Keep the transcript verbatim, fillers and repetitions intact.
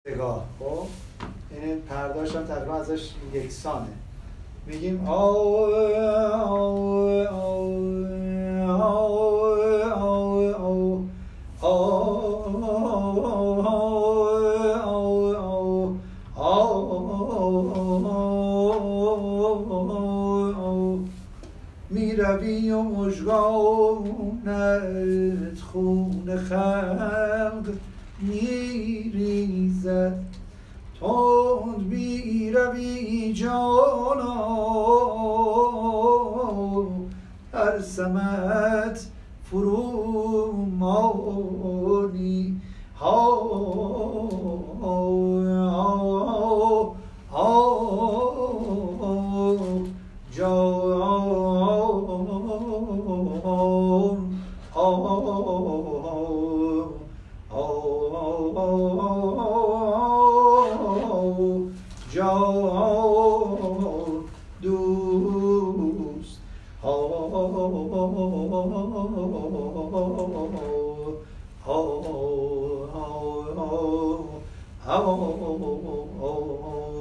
نگاه. خب این پرداش هم تقریبا ازش یکسانه. میگیم آو آو آو آو آو می روی و مژگانت خون خلق می ریزد، تند می روی جانا ترسمت فرو مانی ها جان دوست ها